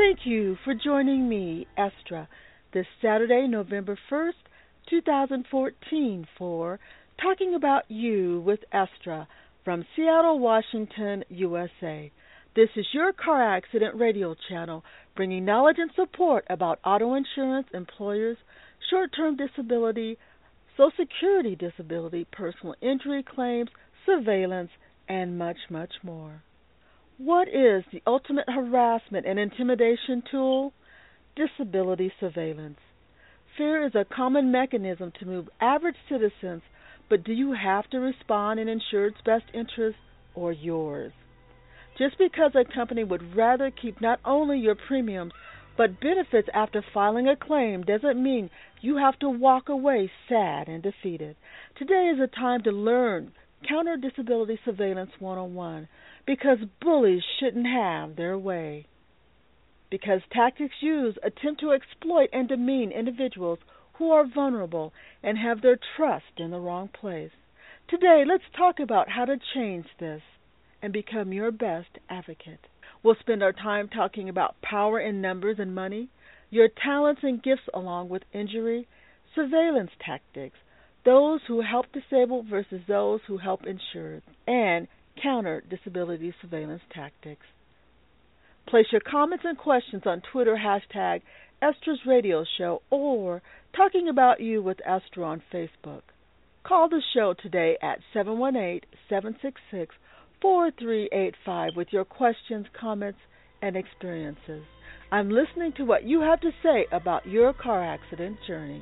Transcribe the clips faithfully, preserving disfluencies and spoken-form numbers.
Thank you for joining me, Estra, this Saturday, November first, two thousand fourteen, for Talking About You with Estra from Seattle, Washington, U S A. This is your car accident radio channel bringing knowledge and support about auto insurance, employers, short-term disability, Social Security disability, personal injury claims, surveillance, and much, much more. What is the ultimate harassment and intimidation tool? Disability surveillance. Fear is a common mechanism to move average citizens, but do you have to respond in insured's best interest or yours? Just because a company would rather keep not only your premiums but benefits after filing a claim doesn't mean you have to walk away sad and defeated. Today is a time to learn Counter Disability Surveillance one oh one, because bullies shouldn't have their way. Because tactics used attempt to exploit and demean individuals who are vulnerable and have their trust in the wrong place. Today, let's talk about how to change this and become your best advocate. We'll spend our time talking about power in numbers and money, your talents and gifts along with injury, surveillance tactics, those who help disabled versus those who help insured, and counter disability surveillance tactics. Place your comments and questions on Twitter, hashtag Estra's Radio Show, or Talking About You with Estra on Facebook. Call the show today at seven one eight, seven six six, four three eight five with your questions, comments, and experiences. I'm listening to what you have to say about your car accident journey.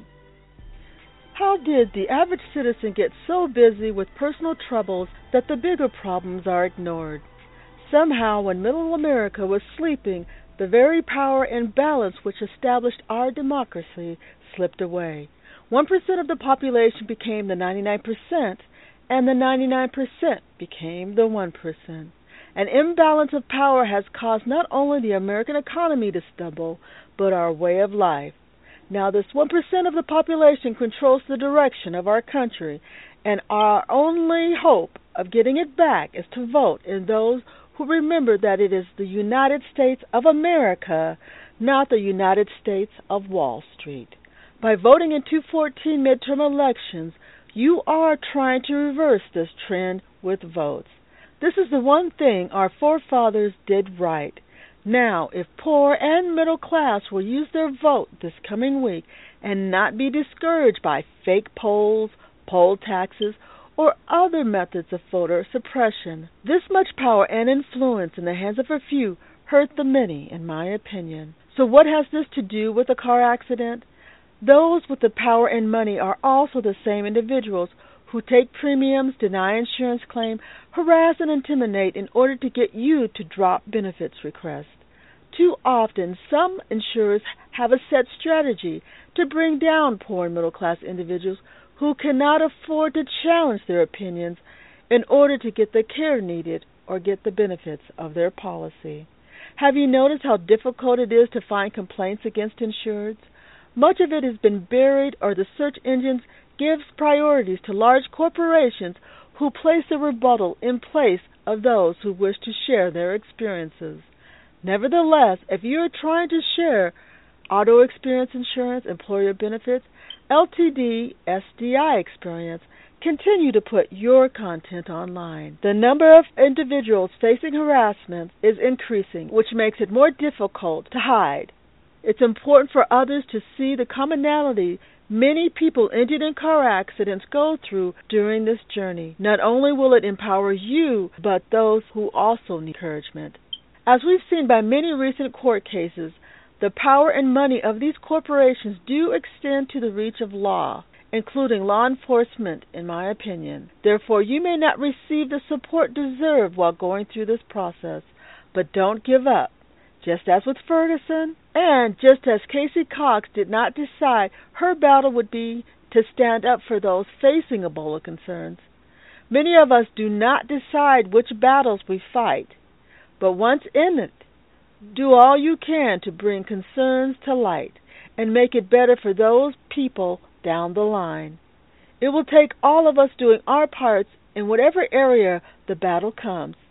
How did the average citizen get so busy with personal troubles that the bigger problems are ignored? Somehow, when middle America was sleeping, the very power and balance which established our democracy slipped away. One percent of the population became the ninety-nine percent, and the ninety-nine percent became the one percent. An imbalance of power has caused not only the American economy to stumble, but our way of life. Now, this one percent of the population controls the direction of our country, and our only hope of getting it back is to vote in those who remember that it is the United States of America, not the United States of Wall Street. By voting in two thousand fourteen midterm elections, you are trying to reverse this trend with votes. This is the one thing our forefathers did right. Now, if poor and middle class will use their vote this coming week and not be discouraged by fake polls, poll taxes, or other methods of voter suppression, this much power and influence in the hands of a few hurt the many, in my opinion. So what has this to do with a car accident? Those with the power and money are also the same individuals who take premiums, deny insurance claim, harass and intimidate in order to get you to drop benefits requests. Too often, some insurers have a set strategy to bring down poor and middle-class individuals who cannot afford to challenge their opinions in order to get the care needed or get the benefits of their policy. Have you noticed how difficult it is to find complaints against insureds? Much of it has been buried, or the search engines gives priorities to large corporations who place a rebuttal in place of those who wish to share their experiences. Nevertheless, if you are trying to share auto experience insurance, employer benefits, L T D, S D I experience, continue to put your content online. The number of individuals facing harassment is increasing, which makes it more difficult to hide. It's important for others to see the commonality many people injured in car accidents go through during this journey. Not only will it empower you, but those who also need encouragement. As we've seen by many recent court cases, the power and money of these corporations do extend to the reach of law, including law enforcement, in my opinion. Therefore, you may not receive the support deserved while going through this process, but don't give up. Just as with Ferguson, and just as Casey Cox did not decide her battle would be to stand up for those facing Ebola concerns, many of us do not decide which battles we fight, but once in it, do all you can to bring concerns to light and make it better for those people down the line. It will take all of us doing our parts in whatever area the battle comes.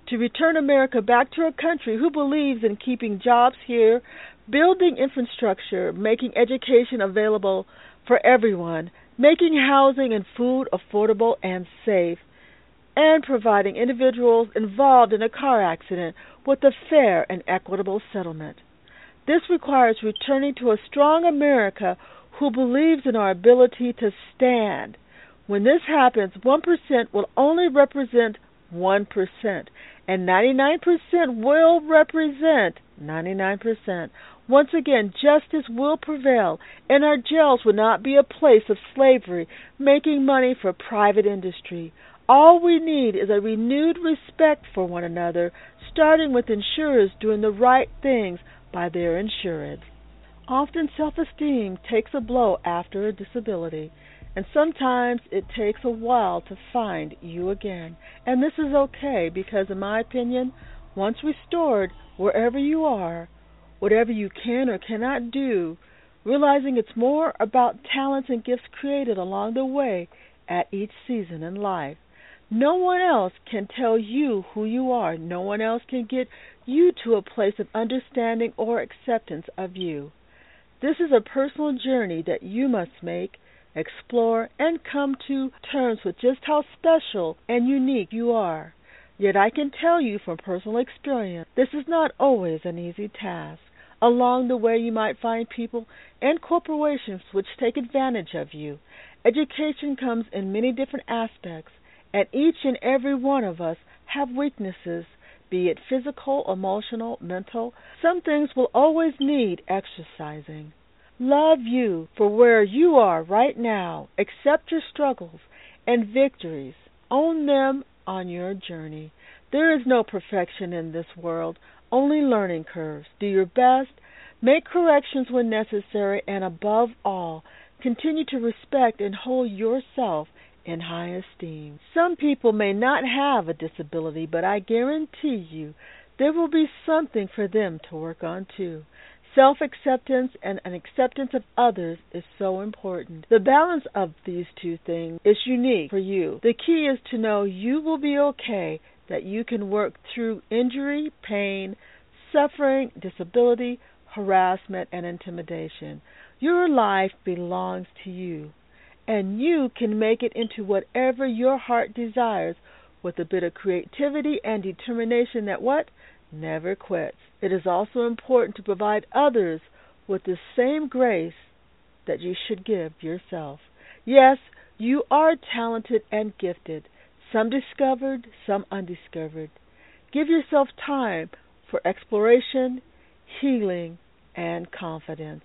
to return America back to a country who believes in keeping jobs here, building infrastructure, making education available for everyone, making housing and food affordable and safe, and providing individuals involved in a car accident with a fair and equitable settlement. This requires returning to a strong America who believes in our ability to stand. When this happens, one percent will only represent one percent, and ninety-nine percent will represent ninety-nine percent. Once again, justice will prevail, and our jails will not be a place of slavery, making money for private industry. All we need is a renewed respect for one another, starting with insurers doing the right things by their insured. Often self-esteem takes a blow after a disability, and sometimes it takes a while to find you again. And this is okay because, in my opinion, once restored, wherever you are, whatever you can or cannot do, realizing it's more about talents and gifts created along the way at each season in life. No one else can tell you who you are. No one else can get you to a place of understanding or acceptance of you. This is a personal journey that you must make, explore, and come to terms with just how special and unique you are. Yet I can tell you from personal experience, this is not always an easy task. Along the way, you might find people and corporations which take advantage of you. Education comes in many different aspects, and each and every one of us have weaknesses, be it physical, emotional, mental. Some things will always need exercising. Love you for where you are right now. Accept your struggles and victories. Own them on your journey. There is no perfection in this world, only learning curves. Do your best, make corrections when necessary, and above all, continue to respect and hold yourself in high esteem. Some people may not have a disability, but I guarantee you there will be something for them to work on too. Self-acceptance and an acceptance of others is so important. The balance of these two things is unique for you. The key is to know you will be okay, that you can work through injury, pain, suffering, disability, harassment, and intimidation. Your life belongs to you, and you can make it into whatever your heart desires with a bit of creativity and determination that what? Never quits. It is also important to provide others with the same grace that you should give yourself. Yes, you are talented and gifted, some discovered, some undiscovered. Give yourself time for exploration, healing, and confidence.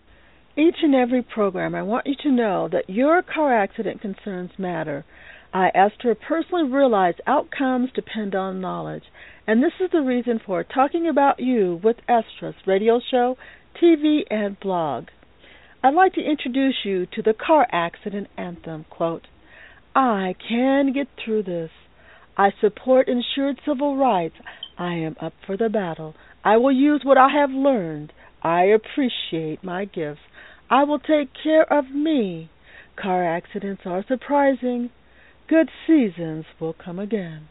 Each and every program, I want you to know that your car accident concerns matter. I, Esther, personally realize outcomes depend on knowledge, and this is the reason for Talking About You with Estra's radio show, T V, and blog. I'd like to introduce you to the car accident anthem, quote, I can get through this. I support insured civil rights. I am up for the battle. I will use what I have learned. I appreciate my gifts. I will take care of me. Car accidents are surprising. Good seasons will come again.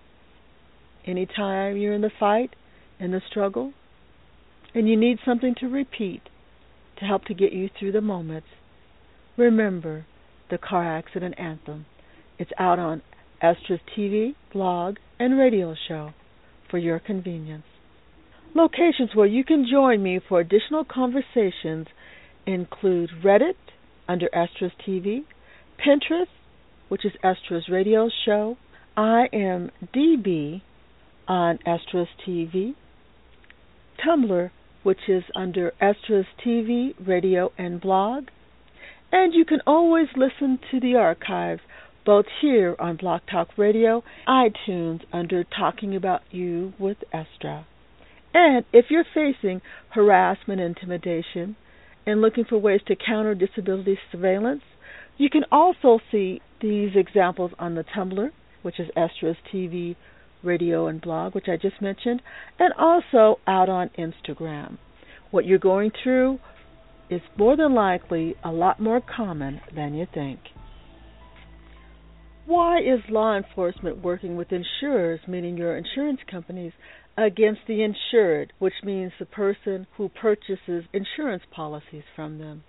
Anytime you're in the fight, in the struggle, and you need something to repeat to help to get you through the moments, remember the car accident anthem. It's out on Estra's T V, blog, and radio show for your convenience. Locations where you can join me for additional conversations include Reddit under Estra's T V, Pinterest, which is Estra's radio show, I am D B on Estra's T V, Tumblr, which is under Estra's T V, radio, and blog, and you can always listen to the archives both here on Blog Talk Radio, iTunes under Talking About You with Estra. And if you're facing harassment, intimidation, and looking for ways to counter disability surveillance, you can also see these examples on the Tumblr, which is Estra's T V, radio, and blog, which I just mentioned, and also out on Instagram. What you're going through is more than likely a lot more common than you think. Why is law enforcement working with insurers, meaning your insurance companies, against the insured, which means the person who purchases insurance policies from them?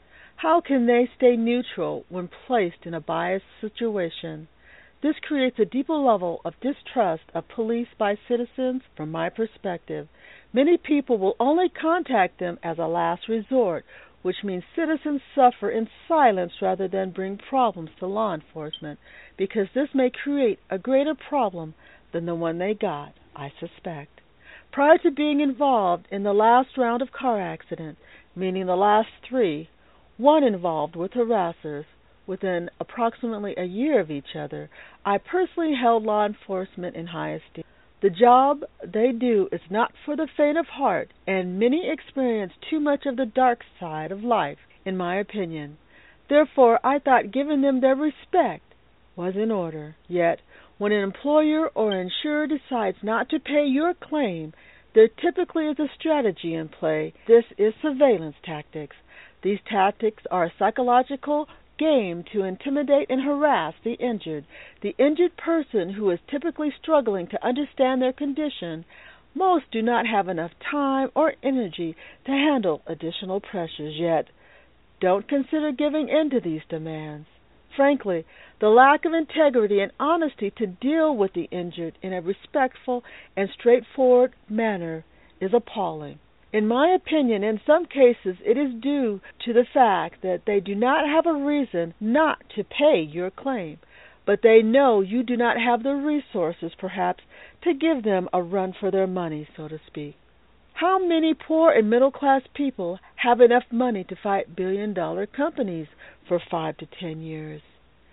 How can they stay neutral when placed in a biased situation? This creates a deeper level of distrust of police by citizens. From my perspective, many people will only contact them as a last resort, which means citizens suffer in silence rather than bring problems to law enforcement, because this may create a greater problem than the one they got, I suspect. Prior to being involved in the last round of car accident, meaning the last three, one involved with harassers, within approximately a year of each other, I personally held law enforcement in high esteem. The job they do is not for the faint of heart, and many experience too much of the dark side of life, in my opinion. Therefore, I thought giving them their respect was in order. Yet, when an employer or insurer decides not to pay your claim, there typically is a strategy in play. This is surveillance tactics. These tactics are a psychological game to intimidate and harass the injured. The injured person who is typically struggling to understand their condition. Most do not have enough time or energy to handle additional pressures, yet don't consider giving in to these demands. Frankly, the lack of integrity and honesty to deal with the injured in a respectful and straightforward manner is appalling. In my opinion, in some cases, it is due to the fact that they do not have a reason not to pay your claim, but they know you do not have the resources, perhaps, to give them a run for their money, so to speak. How many poor and middle-class people have enough money to fight billion-dollar companies for five to ten years?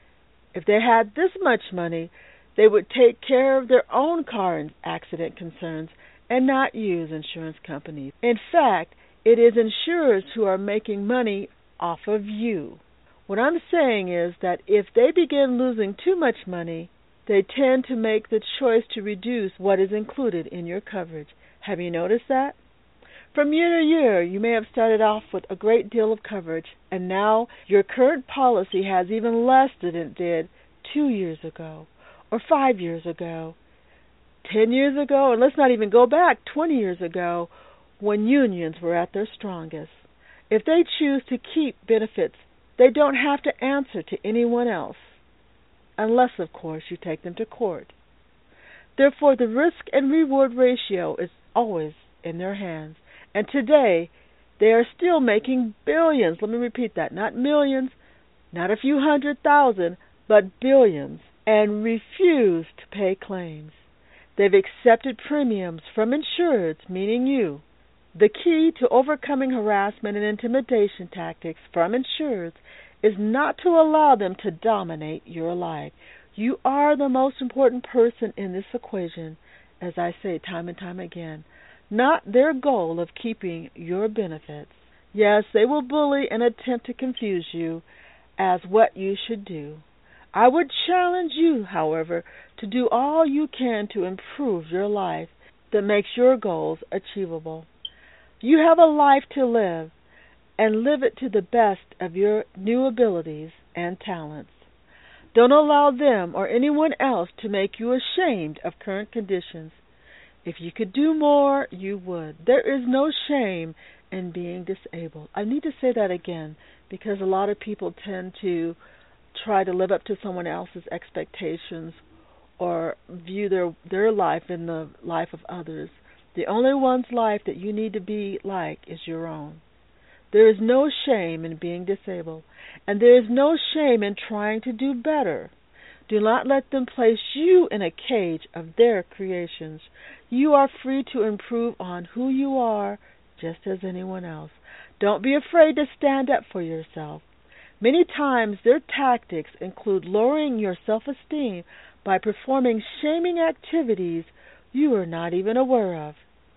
If they had this much money, they would take care of their own car accident concerns and not use insurance companies. In fact, it is insurers who are making money off of you. What I'm saying is that if they begin losing too much money, they tend to make the choice to reduce what is included in your coverage. Have you noticed that? From year to year, you may have started off with a great deal of coverage, and now your current policy has even less than it did two years ago or five years ago. Ten years ago, and let's not even go back twenty years ago, when unions were at their strongest. If they choose to keep benefits, they don't have to answer to anyone else, unless, of course, you take them to court. Therefore, the risk and reward ratio is always in their hands. And today, they are still making billions. Let me repeat that. Not millions, not a few hundred thousand, but billions, and refuse to pay claims. They've accepted premiums from insureds, meaning you. The key to overcoming harassment and intimidation tactics from insureds is not to allow them to dominate your life. You are the most important person in this equation, as I say time and time again, not their goal of keeping your benefits. Yes, they will bully and attempt to confuse you as what you should do. I would challenge you, however, to do all you can to improve your life that makes your goals achievable. You have a life to live, and live it to the best of your new abilities and talents. Don't allow them or anyone else to make you ashamed of current conditions. If you could do more, you would. There is no shame in being disabled. I need to say that again, because a lot of people tend to try to live up to someone else's expectations or view their their life in the life of others. The only one's life that you need to be like is your own. There is no shame in being disabled, and there is no shame in trying to do better. Do not let them place you in a cage of their creations. You are free to improve on who you are, just as anyone else. Don't be afraid to stand up for yourself. Many times their tactics include lowering your self-esteem by performing shaming activities you are not even aware of.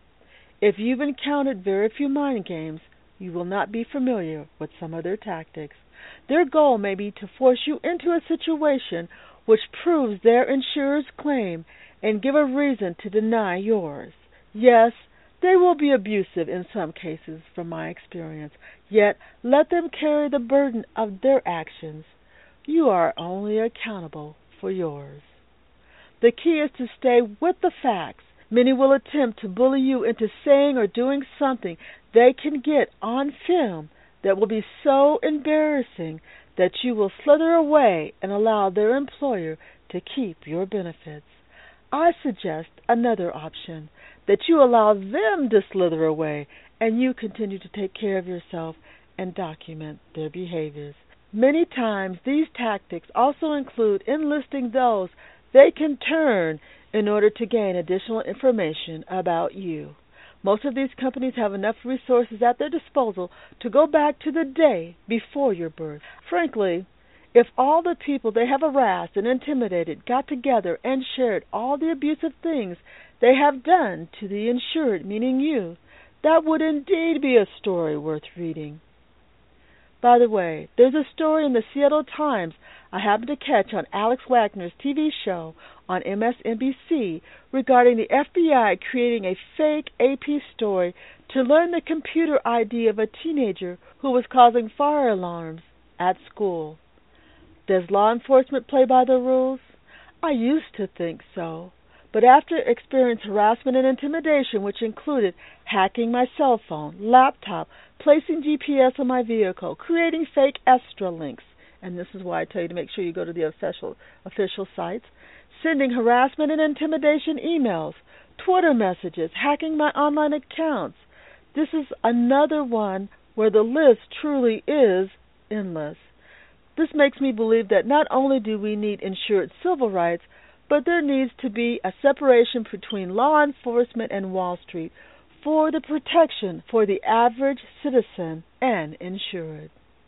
If you've encountered very few mind games, you will not be familiar with some of their tactics. Their goal may be to force you into a situation which proves their insurer's claim and give a reason to deny yours. Yes, they will be abusive in some cases, from my experience, yet let them carry the burden of their actions. You are only accountable for yours. The key is to stay with the facts. Many will attempt to bully you into saying or doing something they can get on film that will be so embarrassing that you will slither away and allow their employer to keep your benefits. I suggest another option, that you allow them to slither away and you continue to take care of yourself and document their behaviors. Many times these tactics also include enlisting those they can turn in order to gain additional information about you. Most of these companies have enough resources at their disposal to go back to the day before your birth. Frankly, if all the people they have harassed and intimidated got together and shared all the abusive things they have done to the insured, meaning you, that would indeed be a story worth reading. By the way, there's a story in the Seattle Times I happened to catch on Alex Wagner's T V show on M S N B C regarding the F B I creating a fake A P story to learn the computer I D of a teenager who was causing fire alarms at school. Does law enforcement play by the rules? I used to think so. But after experiencing harassment and intimidation, which included hacking my cell phone, laptop, placing G P S on my vehicle, creating fake Estra links, and this is why I tell you to make sure you go to the official official sites, sending harassment and intimidation emails, Twitter messages, hacking my online accounts. This is another one where the list truly is endless. This makes me believe that not only do we need insured civil rights, but there needs to be a separation between law enforcement and Wall Street for the protection for the average citizen and insured.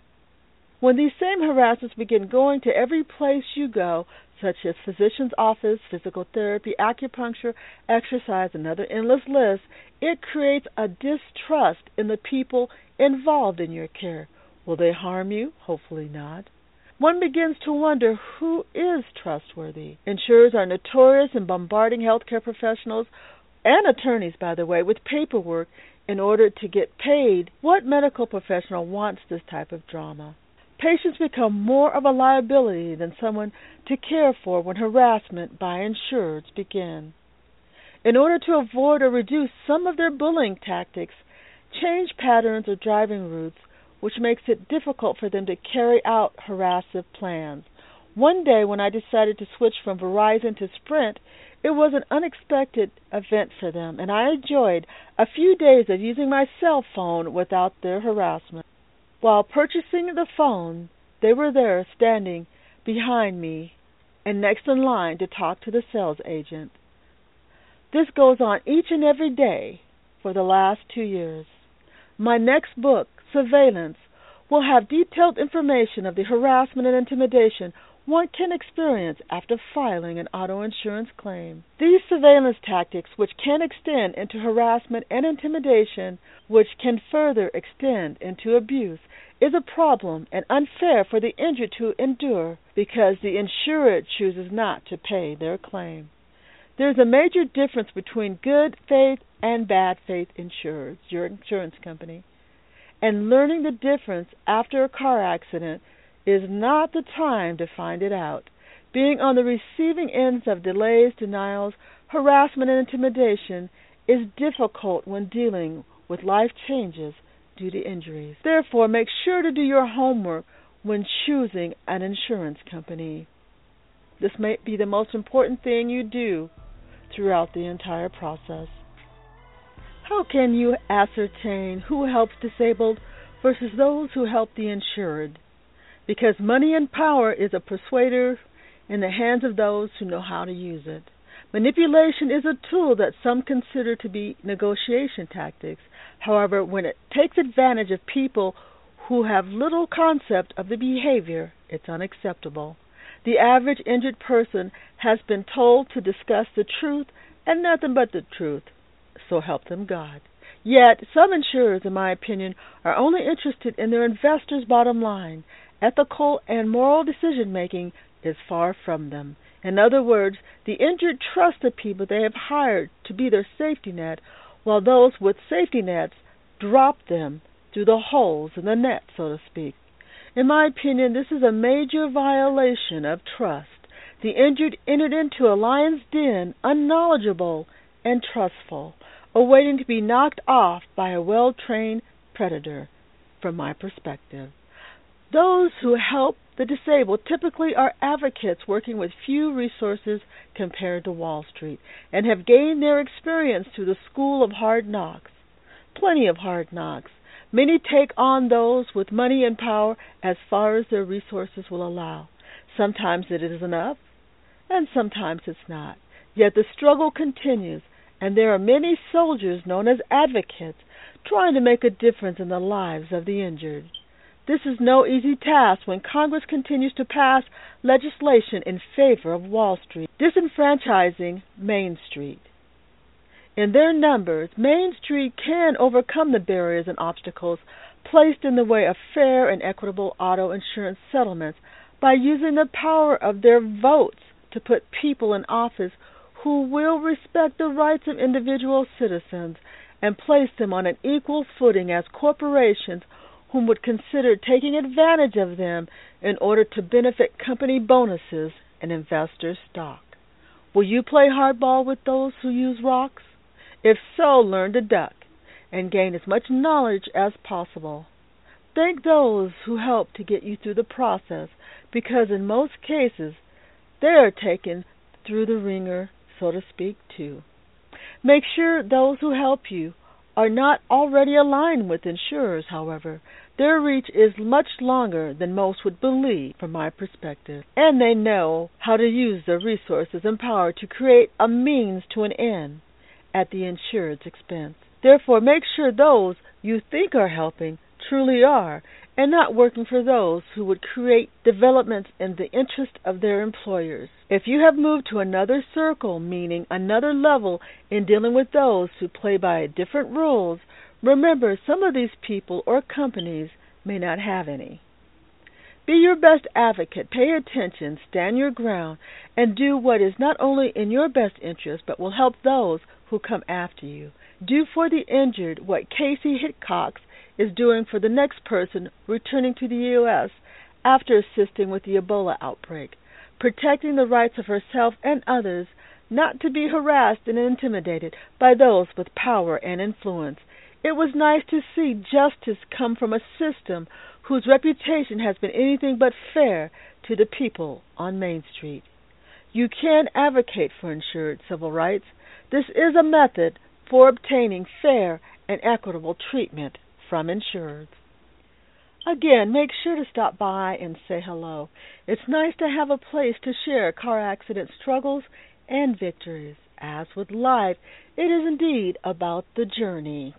When these same harassers begin going to every place you go, such as physician's office, physical therapy, acupuncture, exercise, another endless list, it creates a distrust in the people involved in your care. Will they harm you? Hopefully not. One begins to wonder who is trustworthy. Insurers are notorious in bombarding healthcare professionals and attorneys, by the way, with paperwork in order to get paid. What medical professional wants this type of drama? Patients become more of a liability than someone to care for when harassment by insurers begin. In order to avoid or reduce some of their bullying tactics, change patterns or driving routes, which makes it difficult for them to carry out harassive plans. One day when I decided to switch from Verizon to Sprint, it was an unexpected event for them, and I enjoyed a few days of using my cell phone without their harassment. While purchasing the phone, they were there standing behind me and next in line to talk to the sales agent. This goes on each and every day for the last two years. My next book, Surveillance, will have detailed information of the harassment and intimidation one can experience after filing an auto insurance claim. These surveillance tactics, which can extend into harassment and intimidation, which can further extend into abuse, is a problem and unfair for the injured to endure because the insured chooses not to pay their claim. There is a major difference between good faith and bad faith insurers, your insurance company. And learning the difference after a car accident is not the time to find it out. Being on the receiving ends of delays, denials, harassment, and intimidation is difficult when dealing with life changes due to injuries. Therefore, make sure to do your homework when choosing an insurance company. This may be the most important thing you do throughout the entire process. How can you ascertain who helps disabled versus those who help the insured? Because money and power is a persuader in the hands of those who know how to use it. Manipulation is a tool that some consider to be negotiation tactics. However, when it takes advantage of people who have little concept of the behavior, it's unacceptable. The average injured person has been told to discuss the truth and nothing but the truth. So help them God. Yet, some insurers, in my opinion, are only interested in their investors' bottom line. Ethical and moral decision-making is far from them. In other words, the injured trust the people they have hired to be their safety net, while those with safety nets drop them through the holes in the net, so to speak. In my opinion, this is a major violation of trust. The injured entered into a lion's den, unknowledgeable and trustful, awaiting to be knocked off by a well-trained predator, from my perspective. Those who help the disabled typically are advocates working with few resources compared to Wall Street, and have gained their experience through the school of hard knocks. Plenty of hard knocks. Many take on those with money and power as far as their resources will allow. Sometimes it is enough, and sometimes it's not. Yet the struggle continues, and there are many soldiers known as advocates trying to make a difference in the lives of the injured. This is no easy task when Congress continues to pass legislation in favor of Wall Street, disenfranchising Main Street. In their numbers, Main Street can overcome the barriers and obstacles placed in the way of fair and equitable auto insurance settlements by using the power of their votes to put people in office who will respect the rights of individual citizens and place them on an equal footing as corporations whom would consider taking advantage of them in order to benefit company bonuses and investor stock. Will you play hardball with those who use rocks? If so, learn to duck and gain as much knowledge as possible. Thank those who help to get you through the process, because in most cases they are taken through the ringer, so to speak, too. Make sure those who help you are not already aligned with insurers, however. Their reach is much longer than most would believe from my perspective, and they know how to use their resources and power to create a means to an end at the insured's expense. Therefore, make sure those you think are helping truly are, and not working for those who would create developments in the interest of their employers. If you have moved to another circle, meaning another level in dealing with those who play by different rules, remember some of these people or companies may not have any. Be your best advocate, pay attention, stand your ground, and do what is not only in your best interest but will help those who come after you. Do for the injured what Casey Hickox is doing for the next person returning to the U S after assisting with the Ebola outbreak, protecting the rights of herself and others not to be harassed and intimidated by those with power and influence. It was nice to see justice come from a system whose reputation has been anything but fair to the people on Main Street. You can advocate for insured civil rights. This is a method for obtaining fair and equitable treatment from insureds. Again, make sure to stop by and say hello. It's nice to have a place to share car accident struggles and victories. As with life, it is indeed about the journey.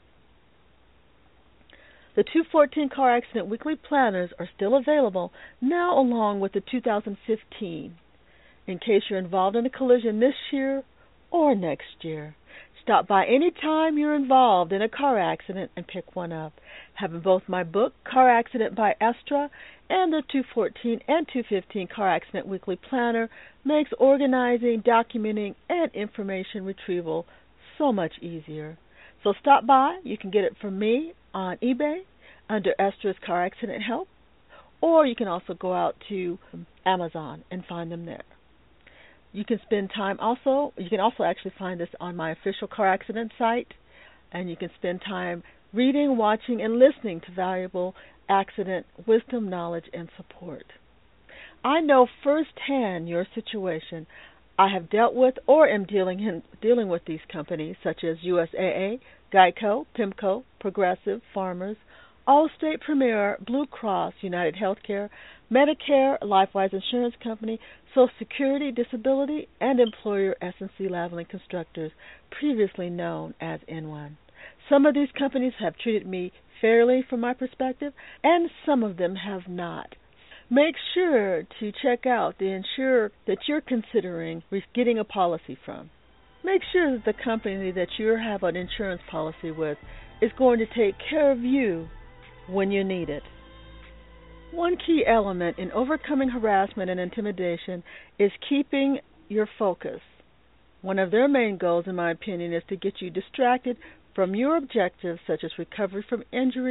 The two fourteen Car Accident Weekly Planners are still available now, along with the two thousand fifteen, in case you're involved in a collision this year or next year. Stop by any time you're involved in a car accident and pick one up. Having both my book, Car Accident by Estra, and the two fourteen and two fifteen Car Accident Weekly Planner makes organizing, documenting, and information retrieval so much easier. So stop by. You can get it from me on eBay under Estra's Car Accident Help, or you can also go out to Amazon and find them there. You can spend time also, you can also actually find this on my official car accident site, and you can spend time reading, watching, and listening to valuable accident wisdom, knowledge, and support. I know firsthand your situation. I have dealt with or am dealing in, dealing with these companies such as U S A A, Geico, PIMCO, Progressive, Farmers, Allstate, Premier, Blue Cross, United Healthcare, Medicare, LifeWise Insurance Company, Social Security, Disability, and employer S and C Lavalin Constructors, previously known as N one. Some of these companies have treated me fairly from my perspective, and some of them have not. Make sure to check out the insurer that you're considering getting a policy from. Make sure that the company that you have an insurance policy with is going to take care of you when you need it. One key element in overcoming harassment and intimidation is keeping your focus. One of their main goals, in my opinion, is to get you distracted from your objectives, such as recovery from injury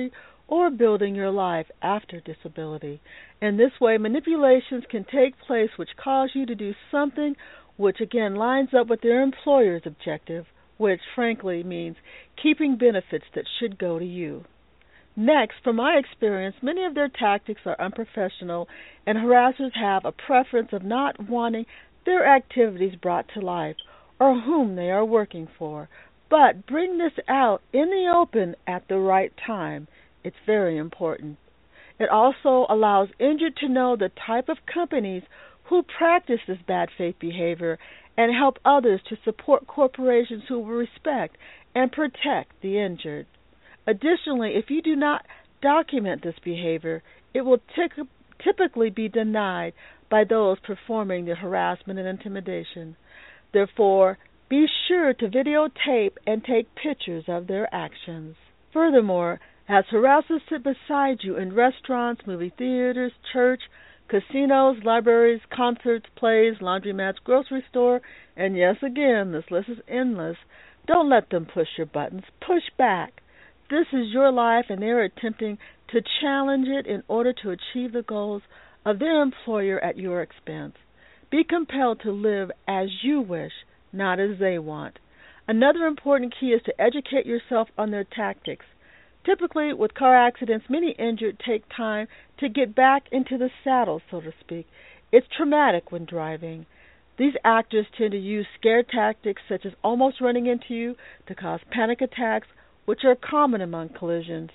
or building your life after disability. In this way, manipulations can take place which cause you to do something which again lines up with their employer's objective, which frankly means keeping benefits that should go to you. Next, from my experience, many of their tactics are unprofessional, and harassers have a preference of not wanting their activities brought to light or whom they are working for. But bring this out in the open at the right time. It's very important. It also allows injured to know the type of companies who practice this bad faith behavior and help others to support corporations who will respect and protect the injured. Additionally, if you do not document this behavior, it will tic- typically be denied by those performing the harassment and intimidation. Therefore, be sure to videotape and take pictures of their actions. Furthermore, as harassers sit beside you in restaurants, movie theaters, church, casinos, libraries, concerts, plays, laundromats, grocery store, and yes, again, this list is endless, don't let them push your buttons. Push back. This is your life, and they're attempting to challenge it in order to achieve the goals of their employer at your expense. Be compelled to live as you wish, not as they want. Another important key is to educate yourself on their tactics. Typically, with car accidents, many injured take time to get back into the saddle, so to speak. It's traumatic when driving. These actors tend to use scare tactics such as almost running into you to cause panic attacks, which are common among collisions.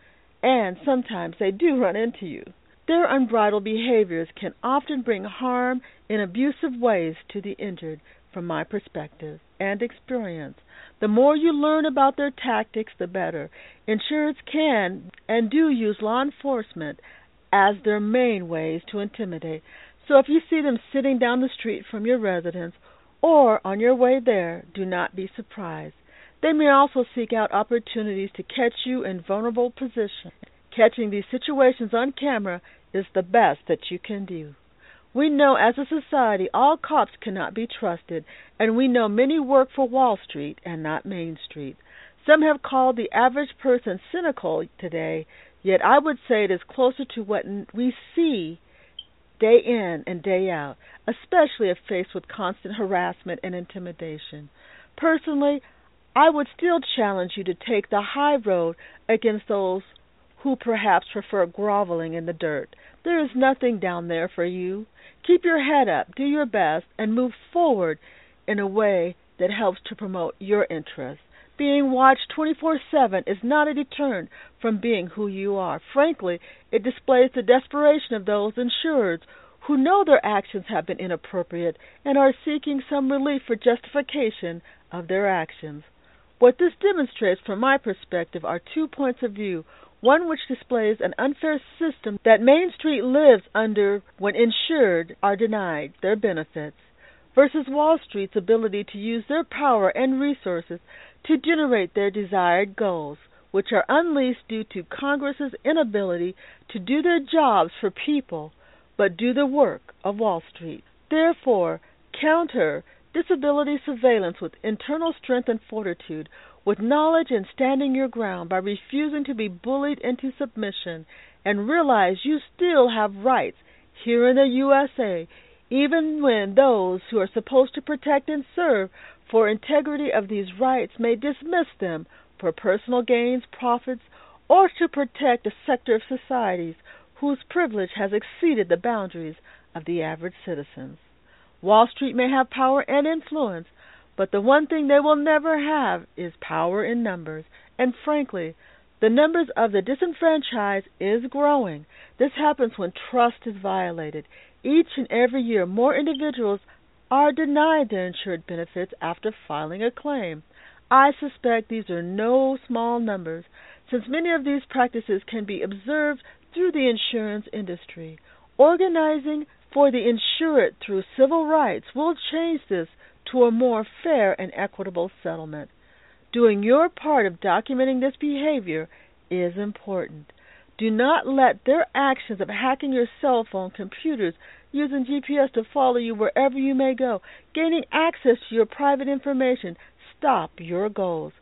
And sometimes they do run into you. Their unbridled behaviors can often bring harm in abusive ways to the injured, from my perspective and experience. The more you learn about their tactics, the better. Insurers can and do use law enforcement as their main ways to intimidate. So if you see them sitting down the street from your residence or on your way there, do not be surprised. They may also seek out opportunities to catch you in vulnerable positions. Catching these situations on camera is the best that you can do. We know as a society all cops cannot be trusted, and we know many work for Wall Street and not Main Street. Some have called the average person cynical today, yet I would say it is closer to what we see day in and day out, especially if faced with constant harassment and intimidation. Personally, I would still challenge you to take the high road against those who perhaps prefer groveling in the dirt. There is nothing down there for you. Keep your head up, do your best, and move forward in a way that helps to promote your interests. Being watched twenty-four seven is not a deterrent from being who you are. Frankly, it displays the desperation of those insureds who know their actions have been inappropriate and are seeking some relief for justification of their actions. What this demonstrates from my perspective are two points of view. One which displays an unfair system that Main Street lives under when insured are denied their benefits, versus Wall Street's ability to use their power and resources to generate their desired goals, which are unleashed due to Congress's inability to do their jobs for people, but do the work of Wall Street. Therefore, counter disability surveillance with internal strength and fortitude, with knowledge and standing your ground by refusing to be bullied into submission, and realize you still have rights here in the U S A, even when those who are supposed to protect and serve for integrity of these rights may dismiss them for personal gains, profits, or to protect a sector of societies whose privilege has exceeded the boundaries of the average citizens. Wall Street may have power and influence, but the one thing they will never have is power in numbers. And frankly, the numbers of the disenfranchised is growing. This happens when trust is violated. Each and every year, more individuals are denied their insured benefits after filing a claim. I suspect these are no small numbers, since many of these practices can be observed through the insurance industry. Organizing for the insured through civil rights will change this to a more fair and equitable settlement. Doing your part of documenting this behavior is important. Do not let their actions of hacking your cell phone computers, using G P S to follow you wherever you may go, gaining access to your private information, stop your goals.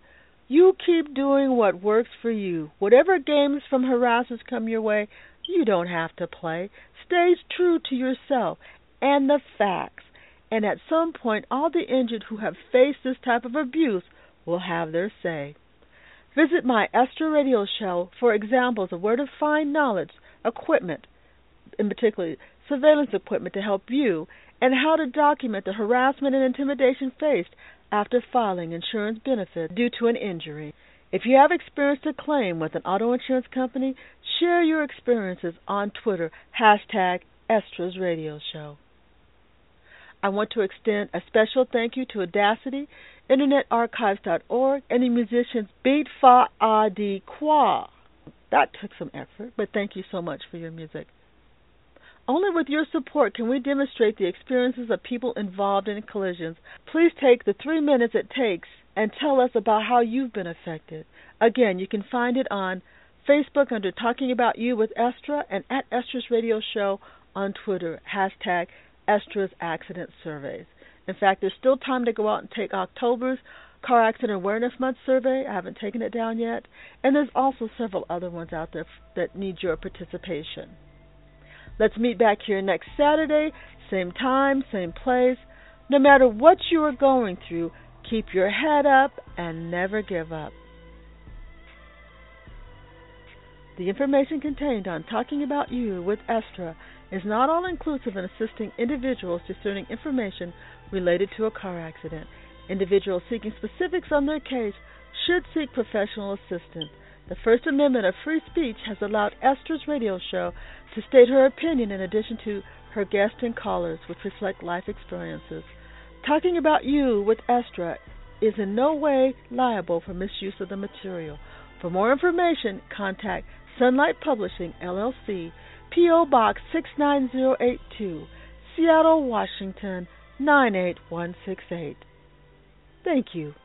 You keep doing what works for you. Whatever games from harassers come your way, you don't have to play. Stay true to yourself and the facts. And at some point, all the injured who have faced this type of abuse will have their say. Visit my Estra Radio Show for examples of where to find knowledge, equipment, in particular surveillance equipment to help you, and how to document the harassment and intimidation faced after filing insurance benefits due to an injury. If you have experienced a claim with an auto insurance company, share your experiences on Twitter, hashtag Estra's Radio Show. I want to extend a special thank you to Audacity, Internet Archives dot org, and the musicians Beat Fa Adi Kwa. That took some effort, but thank you so much for your music. Only with your support can we demonstrate the experiences of people involved in collisions. Please take the three minutes it takes and tell us about how you've been affected. Again, you can find it on Facebook under Talking About You with Estra, and at Estra's Radio Show on Twitter, hashtag Estra's Accident Surveys. In fact, there's still time to go out and take October's Car Accident Awareness Month survey. I haven't taken it down yet. And there's also several other ones out there that need your participation. Let's meet back here next Saturday, same time, same place. No matter what you are going through, keep your head up and never give up. The information contained on Talking About You with Estra is not all-inclusive in assisting individuals discerning information related to a car accident. Individuals seeking specifics on their case should seek professional assistance. The First Amendment of free speech has allowed Estra's Radio Show to state her opinion in addition to her guests and callers, which reflect life experiences. Talking About You with Estra is in no way liable for misuse of the material. For more information, contact Sunlight Publishing, L L C, P O. Box six nine zero eight two, Seattle, Washington, nine eight one six eight. Thank you.